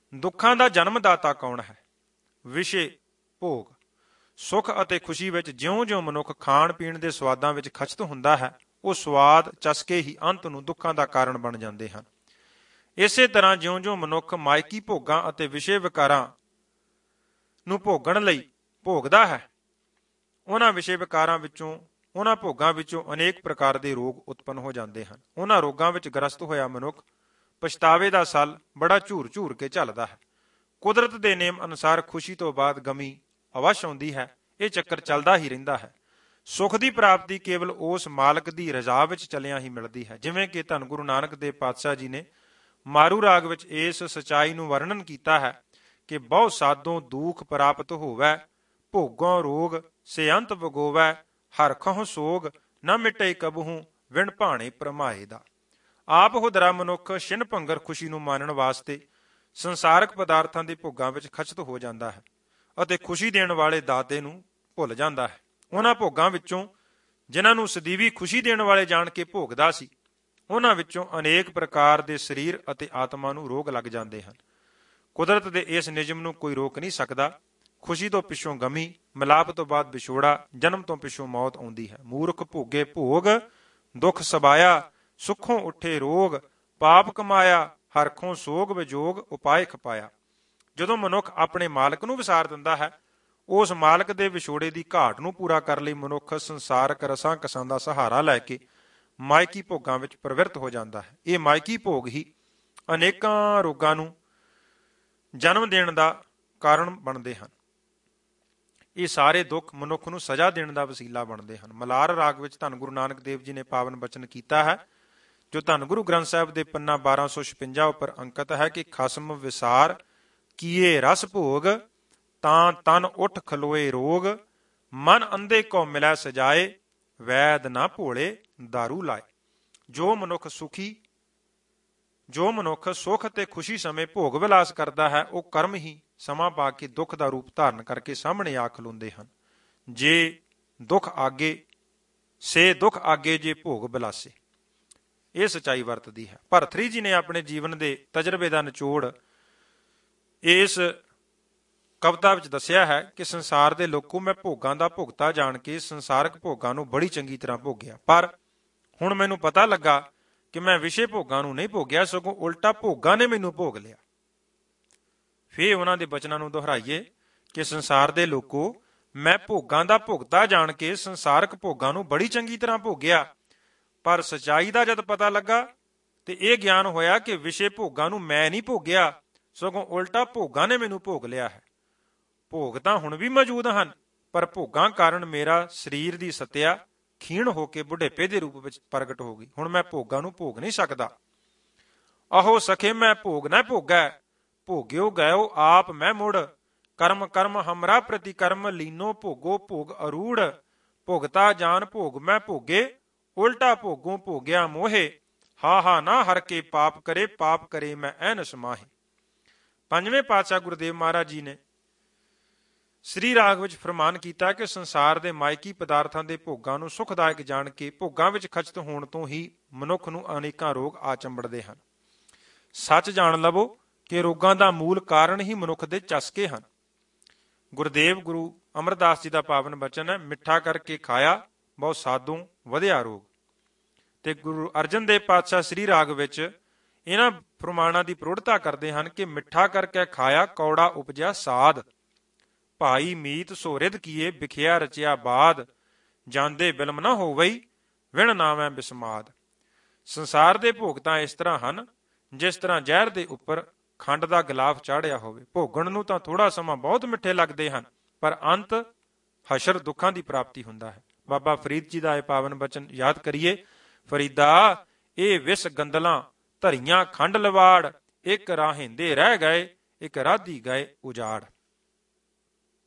ਦੁੱਖਾਂ ਦਾ ਜਨਮਦਾਤਾ ਕੌਣ ਹੈ? ਵਿਸ਼ੇ ਭੋਗ। ਸੁੱਖ ਅਤੇ ਖੁਸ਼ੀ ਵਿੱਚ ਜਿਉਂ-ਜਿਉਂ ਮਨੁੱਖ ਖਾਣ ਪੀਣ ਦੇ ਸਵਾਦਾਂ ਵਿੱਚ ਖਚਿਤ ਹੁੰਦਾ ਹੈ, ਉਹ ਸਵਾਦ ਚਸਕੇ ਹੀ ਅੰਤ ਨੂੰ ਦੁੱਖਾਂ ਦਾ ਕਾਰਨ ਬਣ ਜਾਂਦੇ ਹਨ। ਇਸੇ ਤਰ੍ਹਾਂ ਜਿਉਂ-ਜਿਉਂ ਮਨੁੱਖ ਮਾਇਕੀ ਭੋਗਾਂ ਅਤੇ ਵਿਸ਼ੇ ਵਿਕਾਰਾਂ ਨੂੰ ਭੋਗਣ ਲਈ ਭੋਗਦਾ ਹੈ, ਉਹਨਾਂ ਵਿਸ਼ੇ ਵਿਕਾਰਾਂ ਵਿੱਚੋਂ, ਉਹਨਾਂ ਭੋਗਾਂ ਵਿੱਚੋਂ ਅਨੇਕ ਪ੍ਰਕਾਰ ਦੇ ਰੋਗ ਉਤਪੰਨ ਹੋ ਜਾਂਦੇ ਹਨ। ਉਹਨਾਂ ਰੋਗਾਂ ਵਿੱਚ ਗ੍ਰਸਤ ਹੋਇਆ ਮਨੁੱਖ ਪਛਤਾਵੇ ਦਾ ਸਲ ਬੜਾ ਝੂਰ-ਝੂਰ ਕੇ ਝੱਲਦਾ ਹੈ। ਕੁਦਰਤ ਦੇ ਨੇਮ ਅਨੁਸਾਰ ਖੁਸ਼ੀ ਤੋਂ ਬਾਅਦ ਗਮੀ ਅਵਸ਼ ਆਉਂਦੀ ਹੈ। ਇਹ ਚੱਕਰ ਚੱਲਦਾ ਹੀ ਰਹਿੰਦਾ ਹੈ। ਸੁੱਖ ਦੀ ਪ੍ਰਾਪਤੀ ਕੇਵਲ ਉਸ ਮਾਲਕ ਦੀ ਰਜ਼ਾ ਵਿੱਚ ਚੱਲਿਆਂ ਹੀ ਮਿਲਦੀ ਹੈ। ਜਿਵੇਂ ਕਿ ਧੰਨ ਗੁਰੂ ਨਾਨਕ ਦੇਵ ਪਾਤਸ਼ਾਹ ਜੀ ਨੇ ਮਾਰੂ ਰਾਗ ਵਿੱਚ ਇਸ ਸਚਾਈ ਨੂੰ ਵਰਣਨ ਕੀਤਾ ਹੈ ਕਿ ਬਹੁ ਸਾਧੋਂ ਦੁਖ ਪ੍ਰਾਪਤ ਹੋਵੈ, ਭੋਗੋਂ ਰੋਗ ਸੇ ਅੰਤ ਵਗੋਵੈ, ਹਰਖੋਂ ਸੋਗ ਨਾ ਮਿਟੇ ਕਬਹੂ, ਵਿਣ ਭਾਣੇ ਭਰਮਾਏ ਦਾ। ਆਪ ਹੁਦਰਾ ਮਨੁੱਖ ਛਿਨ ਭੰਗਰ ਖੁਸ਼ੀ ਨੂੰ ਮਾਣਨ ਵਾਸਤੇ ਸੰਸਾਰਕ ਪਦਾਰਥਾਂ ਦੇ ਭੋਗਾਂ ਵਿੱਚ ਖਚਿਤ ਹੋ ਜਾਂਦਾ ਹੈ ਅਤੇ ਖੁਸ਼ੀ ਦੇਣ ਵਾਲੇ ਦਾਤੇ ਨੂੰ ਭੁੱਲ ਜਾਂਦਾ ਹੈ। ਉਹਨਾਂ ਭੋਗਾਂ ਵਿੱਚੋਂ ਜਿਨ੍ਹਾਂ ਨੂੰ ਸਦੀਵੀ ਖੁਸ਼ੀ ਦੇਣ ਵਾਲੇ ਜਾਣ ਕੇ ਭੋਗਦਾ ਸੀ, ਉਹਨਾਂ ਵਿੱਚੋਂ ਅਨੇਕ ਪ੍ਰਕਾਰ ਦੇ ਸਰੀਰ ਅਤੇ ਆਤਮਾ ਨੂੰ ਰੋਗ ਲੱਗ ਜਾਂਦੇ ਹਨ। ਕੁਦਰਤ ਦੇ ਇਸ ਨਿਯਮ ਨੂੰ ਕੋਈ ਰੋਕ ਨਹੀਂ ਸਕਦਾ। ਖੁਸ਼ੀ ਤੋਂ ਪਿੱਛੋਂ ਗਮੀ, ਮਿਲਾਪ ਤੋਂ ਬਾਅਦ ਵਿਛੋੜਾ, ਜਨਮ ਤੋਂ ਪਿੱਛੋਂ ਮੌਤ ਆਉਂਦੀ ਹੈ। ਮੂਰਖ ਭੋਗੇ ਭੋਗ, ਦੁੱਖ ਸਬਾਇਆ, ਸੁੱਖੋਂ ਉੱਠੇ ਰੋਗ, ਪਾਪ ਕਮਾਇਆ, ਹਰਖੋਂ ਸੋਗ ਵਿਜੋਗ, ਉਪਾਏ ਖਪਾਇਆ। ਜਦੋਂ ਮਨੁੱਖ ਆਪਣੇ ਮਾਲਕ ਨੂੰ ਵਿਸਾਰ ਦਿੰਦਾ ਹੈ, ਉਸ ਮਾਲਕ ਦੇ ਵਿਛੋੜੇ ਦੀ ਘਾਟ ਨੂੰ ਪੂਰਾ ਕਰਨ ਲਈ ਮਨੁੱਖ ਸੰਸਾਰਕ ਰਸਾਂ ਕਸਾਂ ਦਾ ਸਹਾਰਾ ਲੈ ਕੇ ਮਾਇਕੀ ਭੋਗਾਂ ਵਿੱਚ ਪ੍ਰਵਿਰਤ ਹੋ ਜਾਂਦਾ ਹੈ। ਇਹ ਮਾਇਕੀ ਭੋਗ ਹੀ ਅਨੇਕਾਂ ਰੋਗਾਂ ਨੂੰ ਜਨਮ ਦੇਣ ਦਾ ਕਾਰਨ ਬਣਦੇ ਹਨ। ਇਹ ਸਾਰੇ ਦੁੱਖ ਮਨੁੱਖ ਨੂੰ ਸਜ਼ਾ ਦੇਣ ਦਾ ਵਸੀਲਾ ਬਣਦੇ ਹਨ। ਮਲਾਰ ਰਾਗ ਵਿੱਚ ਧੰਨ ਗੁਰੂ ਨਾਨਕ ਦੇਵ ਜੀ ਨੇ ਪਾਵਨ ਬਚਨ ਕੀਤਾ ਹੈ, ਜੋ ਧੰਨ ਗੁਰੂ ਗ੍ਰੰਥ ਸਾਹਿਬ ਦੇ ਪੰਨਾ 1256 ਉੱਪਰ ਅੰਕਿਤ ਹੈ ਕਿ ਖਸਮ ਵਿਸਾਰ ਕੀਏ ਰਸ ਭੋਗ, ਤਾਂ ਤਨ ਉੱਠ ਖਲੋਏ ਰੋਗ, ਮਨ ਅੰਧੇ ਕੋ ਮਿਲੈ ਸਜਾਏ, ਵੈਦ ਨਾ ਭੋਲੇ ਦਾਰੂ ਲਾਏ। ਜੋ ਮਨੁੱਖ ਸੁੱਖ ਤੇ ਖੁਸ਼ੀ ਸਮੇਂ ਭੋਗ ਵਿਲਾਸ ਕਰਦਾ ਹੈ, ਉਹ ਕਰਮ ਹੀ ਸਮਾਂ ਪਾ ਕੇ ਦੁੱਖ ਦਾ ਰੂਪ ਧਾਰਨ ਕਰਕੇ ਸਾਹਮਣੇ ਆ ਖਲੋਂਦੇ ਹਨ। ਜੇ ਦੁੱਖ ਆਗੇ ਜੇ ਭੋਗ ਵਿਲਾਸੇ, ਇਹ ਸਚਾਈ ਵਰਤਦੀ ਹੈ। ਭਰਤਰੀ ਜੀ ਨੇ ਆਪਣੇ ਜੀਵਨ ਦੇ ਤਜਰਬੇ ਦਾ ਨਿਚੋੜ ਇਸ ਕਵਿਤਾ ਵਿੱਚ ਦੱਸਿਆ ਹੈ ਕਿ ਸੰਸਾਰ ਦੇ ਲੋਕੋ, ਮੈਂ ਭੋਗਾਂ ਦਾ ਭੁਗਤਾ ਜਾਣ ਕੇ ਸੰਸਾਰਕ ਭੋਗਾਂ ਨੂੰ ਬੜੀ ਚੰਗੀ ਤਰ੍ਹਾਂ ਭੋਗਿਆ, ਪਰ ਹੁਣ ਮੈਨੂੰ ਪਤਾ ਲੱਗਾ ਕਿ ਮੈਂ ਵਿਸ਼ੇ ਭੋਗਾਂ ਨੂੰ ਨਹੀਂ ਭੋਗਿਆ, ਸਗੋਂ ਉਲਟਾ ਭੋਗਾਂ ਨੇ ਮੈਨੂੰ ਭੋਗ ਲਿਆ। ਫੇਰ ਉਹਨਾਂ ਦੇ ਬਚਨਾਂ ਨੂੰ ਦੁਹਰਾਈਏ ਕਿ ਸੰਸਾਰ ਦੇ ਲੋਕੋ, ਮੈਂ ਭੋਗਾਂ ਦਾ ਭੁਗਤਾ ਜਾਣ ਕੇ ਸੰਸਾਰਕ ਭੋਗਾਂ ਨੂੰ ਬੜੀ ਚੰਗੀ ਤਰ੍ਹਾਂ ਭੋਗਿਆ, ਪਰ ਸਚਾਈ ਦਾ ਜਦ ਪਤਾ ਲੱਗਾ ਤੇ ਇਹ ਗਿਆਨ ਹੋਇਆ ਕਿ ਵਿਸ਼ੇ ਭੋਗਾਂ ਨੂੰ ਮੈਂ ਨਹੀਂ ਭੋਗਿਆ, ਸਗੋਂ ਉਲਟਾ ਭੋਗਾਂ ਨੇ ਮੈਨੂੰ ਭੋਗ ਲਿਆ ਹੈ। ਭੋਗ ਤਾਂ ਹੁਣ ਵੀ ਮੌਜੂਦ ਹਨ, ਪਰ ਭੋਗਾਂ ਕਾਰਨ ਮੇਰਾ ਸਰੀਰ ਦੀ ਸੱਤਿਆ ਖੀਣ ਹੋ ਕੇ ਬੁਢੇਪੇ ਦੇ ਰੂਪ ਵਿੱਚ ਪ੍ਰਗਟ ਹੋ ਗਈ। ਹੁਣ ਮੈਂ ਭੋਗਾਂ ਨੂੰ ਭੋਗ ਨਹੀਂ ਸਕਦਾ। ਆਹੋ ਸਖੇ ਮੈਂ ਭੋਗ ਨਾ ਭੋਗੈ, ਭੋਗਿਓ ਗਇਓ ਆਪ ਮੈਂ ਮੁੜ, ਕਰਮ ਕਰਮ ਹਮਰਾ ਪ੍ਰਤੀ ਕਰਮ, ਲੀਨੋ ਭੋਗੋ ਭੋਗ ਅਰੂੜ, ਭੁਗਤਾ ਜਾਨ ਭੋਗ ਮੈਂ ਭੋਗੇ, ਉਲਟਾ ਭੋਗੋਂ ਭੋਗਿਆ ਮੋਹੇ, ਹਾ ਨਾ ਹਰ ਕੇ ਪਾਪ ਕਰੇ ਮੈਂ ਐਨਸ ਮਾਹੇ। ਪੰਜਵੇਂ ਪਾਤਸ਼ਾਹ ਗੁਰਦੇਵ ਮਹਾਰਾਜ ਜੀ ਨੇ ਸ੍ਰੀ ਰਾਗ ਵਿੱਚ ਫਰਮਾਨ ਕੀਤਾ ਕਿ ਸੰਸਾਰ ਦੇ ਮਾਇਕੀ ਪਦਾਰਥਾਂ ਦੇ ਭੋਗਾਂ ਨੂੰ ਸੁਖਦਾਇਕ ਜਾਣ ਕੇ ਭੋਗਾਂ ਵਿੱਚ ਖਚਿਤ ਹੋਣ ਤੋਂ ਹੀ ਮਨੁੱਖ ਨੂੰ ਅਨੇਕਾਂ ਰੋਗ ਆ ਚੰਬੜਦੇ ਹਨ। ਸੱਚ ਜਾਣ ਲਵੋ ਕਿ ਰੋਗਾਂ ਦਾ ਮੂਲ ਕਾਰਨ ਹੀ ਮਨੁੱਖ ਦੇ ਚਸਕੇ ਹਨ। ਗੁਰਦੇਵ ਗੁਰੂ ਅਮਰਦਾਸ ਜੀ ਦਾ ਪਾਵਨ ਬਚਨ ਹੈ, ਮਿੱਠਾ ਕਰਕੇ ਖਾਇਆ ਬਹੁ ਸਾਧੂ ਵਧਿਆ ਰੋਗ। ਤੇ ਗੁਰੂ ਅਰਜਨ ਦੇਵ ਪਾਤਸ਼ਾਹ ਸ੍ਰੀ ਰਾਗ ਵਿੱਚ ਇਹਨਾਂ ਫਰਮਾਨਾਂ ਦੀ ਪ੍ਰੋੜਤਾ ਕਰਦੇ ਹਨ ਕਿ ਮਿੱਠਾ ਕਰਕੇ ਖਾਇਆ ਕੌੜਾ ਉਪਜਿਆ ਸਾਧ, ਭਾਈ ਮੀਤ ਸੋ ਰਿਧ ਕੀਏ ਵਿਖਿਆ ਰਚਿਆ ਬਾਦ, ਜਾਂਦੇ ਬਿਲਮ ਨਾ ਹੋਵਈ ਵਿਣ ਨਾਵੈ ਬਿਸਮਾਦ। ਸੰਸਾਰ ਦੇ ਭੋਗ ਤਾਂ ਇਸ ਤਰ੍ਹਾਂ ਹਨ ਜਿਸ ਤਰ੍ਹਾਂ ਜ਼ਹਿਰ ਦੇ ਉੱਪਰ ਖੰਡ ਦਾ ਗਿਲਾਫ ਚਾੜਿਆ ਹੋਵੇ। ਭੋਗਣ ਨੂੰ ਤਾਂ ਥੋੜਾ ਸਮਾਂ ਬਹੁਤ ਮਿੱਠੇ ਲੱਗਦੇ ਹਨ, ਪਰ ਅੰਤ ਹਸ਼ਰ ਦੁੱਖਾਂ ਦੀ ਪ੍ਰਾਪਤੀ ਹੁੰਦਾ ਹੈ। ਬਾਬਾ ਫਰੀਦ ਜੀ ਦਾ ਇਹ ਪਾਵਨ ਬਚਨ ਯਾਦ ਕਰੀਏ, ਫਰੀਦਾ ਇਹ ਵਿਸ ਗੰਦਲਾਂ ਧਰੀਆਂ ਖੰਡ ਲਵਾੜ, ਇੱਕ ਰਾਹੇਂਦੇ ਰਹਿ ਗਏ ਇੱਕ ਰਾਧੀ ਗਏ ਉਜਾੜ।